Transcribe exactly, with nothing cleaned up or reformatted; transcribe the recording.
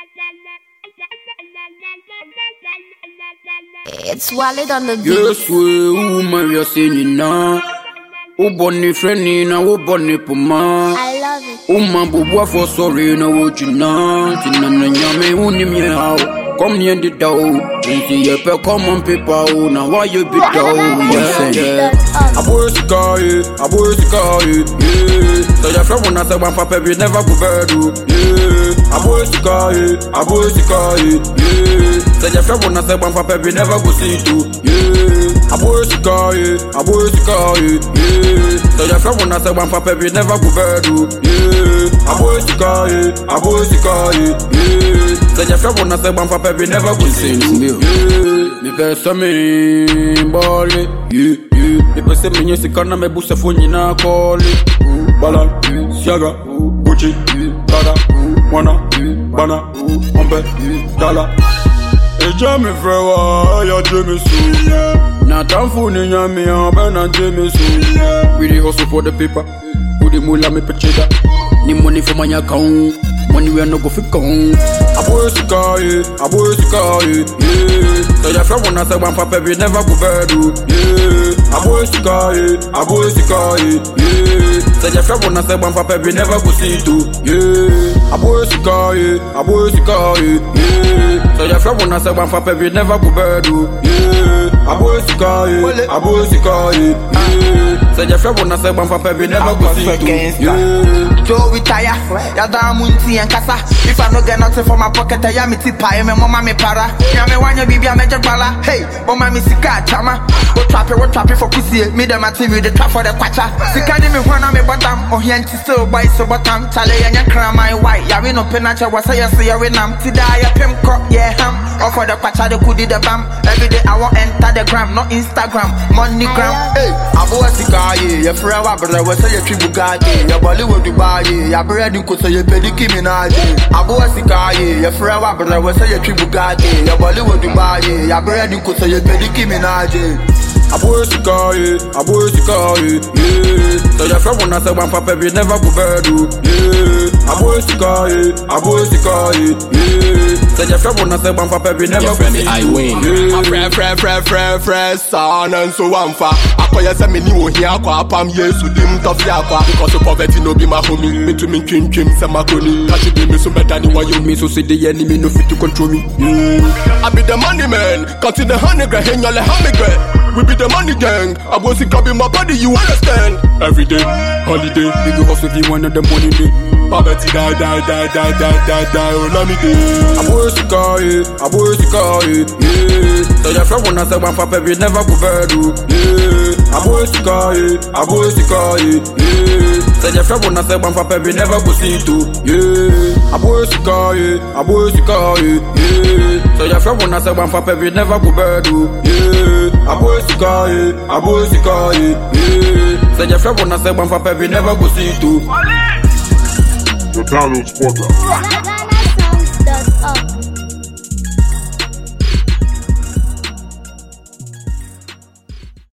It's Walid on the beat. Yes, we woman, you're singing now. Oh, bonny friendly, now, oh, bonny puma. I love it. Oh, my boy, for sorry, now, what you know. Tinana, yame, unim, ya. Come near the door. See your pet, come on, people. Now, why you be down? Yeah, yeah. I boy, sky, I boy, sky, yeah. So, your friend, when I say one papa, we never go bad, yeah. I boy, sky, I boy, sky, yeah. So, your friend, when I say one papa, we never go see too, yeah. I boy, sky, I boy, sky, yeah. So, your friend, when I say one papa, we never go bad, yeah. I boy, sky, I boy, sky, yeah. So, your friend, when I say one papa, we never go see too, yeah. Me best of me, bally, yeah, yeah. Me best of me, you see, can I me boost a phone, you know, call it. Balan, Siaga, Gucci, Prada, Wana, Bana, Ombe, Dala. Eja me frewa, ya Jimmy Sue. Na tamfu ni nyami, ambe na Jimmy Sue. We dey hustle for the paper, put the mula me pecheda. Ni money for my account, money we no go fit count. Abo sky, abo sky, yeah. So your friend when I say one papa, we never go bad, yeah. Abo sky, abo sky, yeah. So your friend when I say one papa, we never go see too, yeah. Abo sky, abo sky, yeah. So your friend when I say one papa, we never go bad, yeah. Abo sky, abo sky, yeah. So your friend when I say one papa, we never go see too, yeah. Joe retire, ya da munti en kasa. If I no get nothing from my pocket, I am it pie, me mama me para. Ya me wanya bibi a major bala. Hey, mama me sika chama. What trap it, what trap it for pussy? Me the material, the trap for the kwacha. Sika di me wana me bottom. Oh he anti still boy so bottom. Chale ya nyakra my white. Ya we no penacha was say say ya we nam. Tida ya pim crop yeah ham. Or for the kwacha the kudi the bam. Every day I want enter the gram, not Instagram, money gram. Hey, abo sika ye, ya forever brother we say ya tribu gadi. Ya Bollywood Dubai. Ya bread ko say pediki minaje abo sika ye ya frewa brother we say tribu gadi ya Bollywood Dubai ya bread ko say pediki minaje abo sika ye abo sika ye yeah. So your friend when I say one papa we never go bad, yeah. Abo sika ye abo sika ye yeah. So your friend when I say one papa we never go see I win a friend friend friend friend friend son and so one fa akoya say me ni wo hia kwa apam yesu dim tofia kwa because poverty no be my homie. Me to me trim trim say makoni. Catch it me so better than what you me so say the enemy no fit to control me. Yeah. I be the money man, cut in the honey gra hen yole honey gra. We be the money gang. I was sick up in my body, you understand? Every day, holiday. We go hustle if you want the money day. Poverty die die die die die die die. Oh let me day. I was sick up, I was sick up, yeah. So your friend when I say one papa we never go bad, yeah. I was sick up, I was sick up, yeah. So your friend when I say one papa we never go see too, yeah. I was sick up, I was sick up, yeah. So your friend when I say one papa we never go bad, yeah. I was sick up, I was sick up, yeah. So your friend when I say one papa we never go see too. The download spotter. Ghana Sounds dot org